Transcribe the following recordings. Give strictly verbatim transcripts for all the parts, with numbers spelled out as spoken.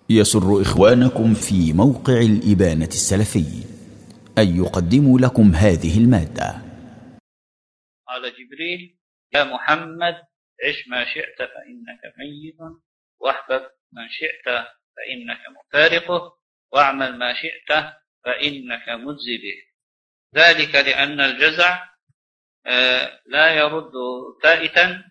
يسر إخوانكم في موقع الإبانة السلفي أن يقدموا لكم هذه المادة. قال جبريل: يا محمد عش ما شئت فإنك ميت، واحبب من شئت فإنك مفارقه، واعمل ما شئت فإنك مجزي به. ذلك لأن الجزع لا يرد فائتا،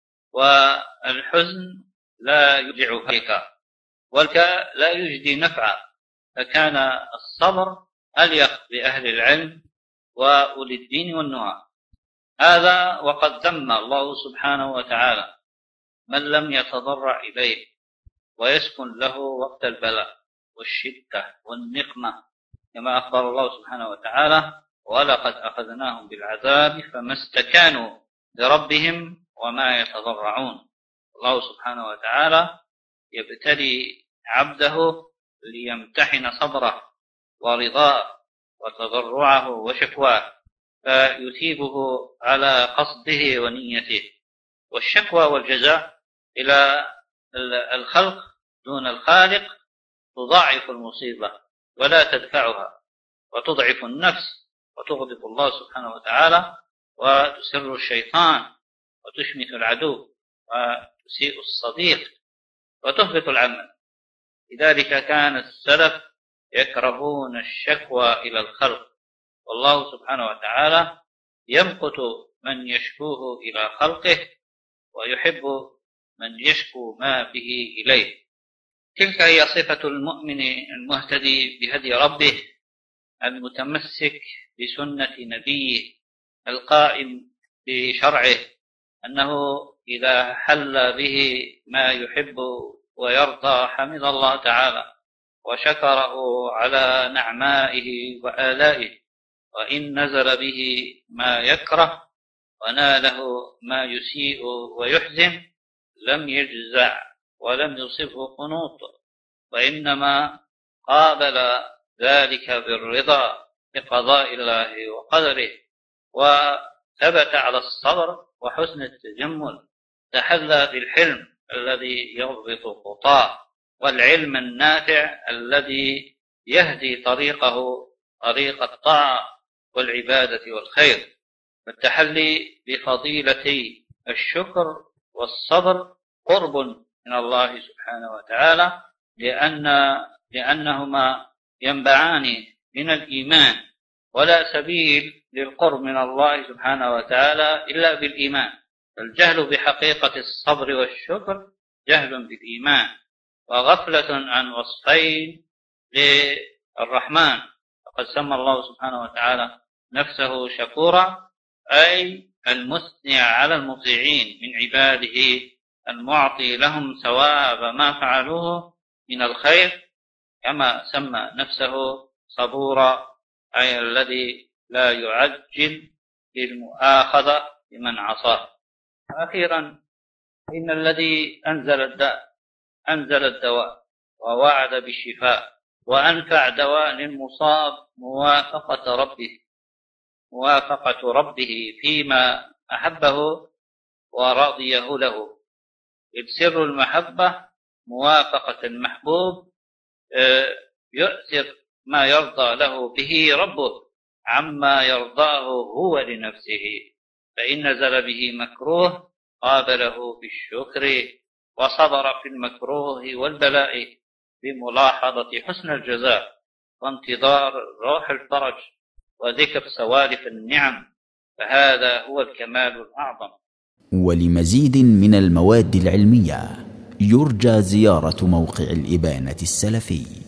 والحزن لا يرجع فائكا، والبكاء لا يجدي نفعا، فكان الصبر أليق بأهل العلم وأولي الدين والنهى. هذا وقد ذم الله سبحانه وتعالى من لم يتضرع إليه ويسكن له وقت البلاء والشدة والنقمة، كما أخبر الله سبحانه وتعالى: ولقد أخذناهم بالعذاب فما استكانوا لربهم وما يتضرعون. الله سبحانه وتعالى يبتلي عبده ليمتحن صبره ورضاه وتضرعه وشكواه، فيثيبه على قصده ونيته. والشكوى والجزاء إلى الخلق دون الخالق تضاعف المصيبة ولا تدفعها، وتضعف النفس وتغضب الله سبحانه وتعالى، وتسر الشيطان وتشمت العدو وتسيء الصديق وتهبط العمل. لذلك كان السلف يكرهون الشكوى إلى الخلق، والله سبحانه وتعالى يمقت من يشكوه إلى خلقه ويحب من يشكو ما به إليه. تلك هي صفة المؤمن المهتدي بهدي ربه، المتمسك بسنة نبيه، القائم بشرعه، أنه إذا حل به ما يحب ويرضى حمد الله تعالى وشكره على نعمائه وآلائه، وإن نزل به ما يكره وناله ما يسيء ويحزن لم يجزع ولم يصبه قنوط، وإنما قابل ذلك بالرضا بقضاء الله وقدره، وثبت على الصبر وحسن التجمل، تحلى بالحلم الذي يضبط خطاه، والعلم النافع الذي يهدي طريقه طريق الطاعة والعبادة والخير. فالتحلي بفضيلتي الشكر والصبر قرب من الله سبحانه وتعالى، لأن لأنهما ينبعان من الإيمان، ولا سبيل للقرب من الله سبحانه وتعالى إلا بالإيمان. فالجهل بحقيقة الصبر والشكر جهل بالإيمان، وغفلة عن وصفين للرحمن. فقد سمى الله سبحانه وتعالى نفسه شكورا، أي المثني على المطيعين من عباده، المعطي لهم ثواب ما فعلوه من الخير، كما سمى نفسه صبورا، أي الذي لا يعجل بالمؤاخذة بمن عصاه. أخيرا، إن الذي أنزل الداء أنزل الدواء ووعد بالشفاء، وأنفع دواء للمصاب موافقة ربه موافقة ربه فيما أحبه ورضيه له، إذ سر المحبة موافقة المحبوب يؤثر ما يرضى له به ربه عما يرضاه هو لنفسه، فإن نزل به مكروه قابله بالشكر وصبر في المكروه والبلاء بملاحظة حسن الجزاء وانتظار روح الفرج وذكر سوالف النعم، فهذا هو الكمال الأعظم. ولمزيد من المواد العلمية يرجى زيارة موقع الإبانة السلفي.